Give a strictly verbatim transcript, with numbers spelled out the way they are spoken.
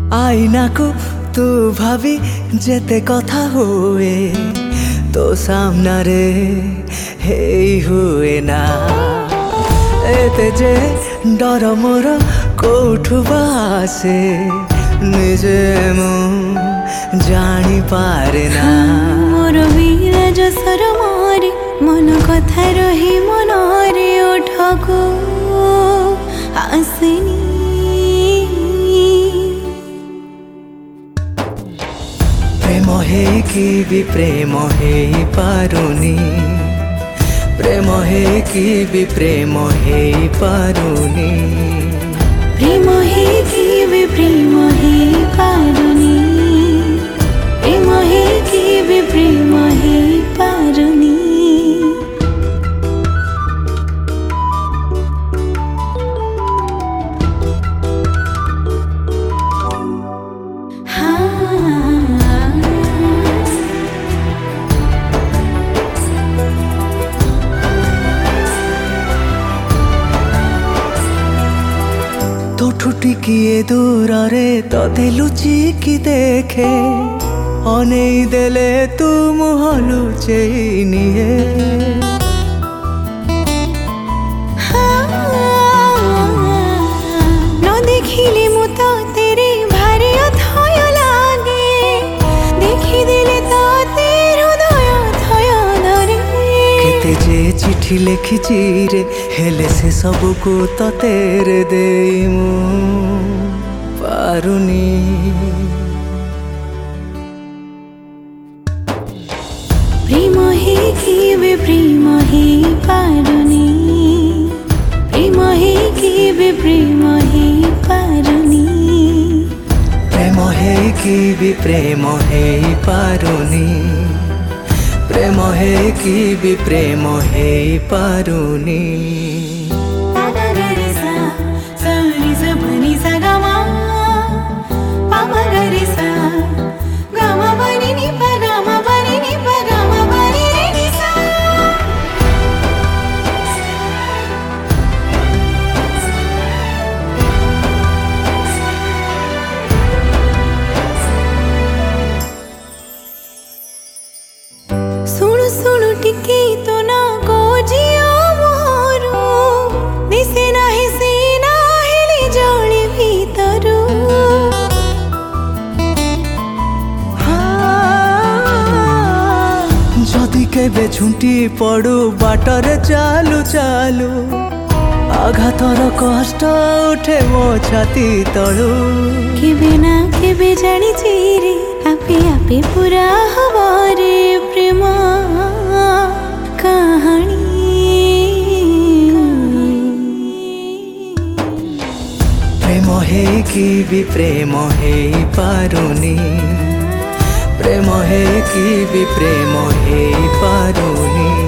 आईना को तू भाभी जेते कथा हुए तो सामना रे हे हुए ना एते जे डर मोर कोठु बासे निजे मु जानी पारे ना मोर विराज सर मारे मन कथा रही मन रे उठको आसनी प्रेम है कि भी प्रेम है पारुनी प्रेम है कि भी प्रेम है पारुनी प्रेम है कि भी प्रेम है पारुनी प्रेम है कि भी प्रेम है पारुनी तो ठुटी किए दूर रे तते लुचि की देखे अने देले तू मुह लुचे निये न देखिले मु तो तेरे भारी अथय लागे देखि देले तो तेरो दया थय धरे केते जे चिठी लिखिची रे हेले से सब को तो तेरे देई मु पारुनी प्रेम है कि भी प्रेम है पारुनी प्रेम है कि भी प्रेम है पारुनी प्रेम है कि भी प्रेम है पारुनी प्रेम है कि भी प्रेम है पारुनी सुनु सुनु टिके तो ना को जियो मोरो दिसे नाही सीना हेली जळी भीतरू जदि केबे झुंटी पड़ू बाटरे चालू चालू आघातर कष्ट उठे मो छाती तलू केबे ना केबे जानी रे आपे आपे पूरा हवा रे प्रेम कहानी प्रेम है कि भी प्रेम है पारुनी प्रेम है कि भी प्रेम है पारुनी।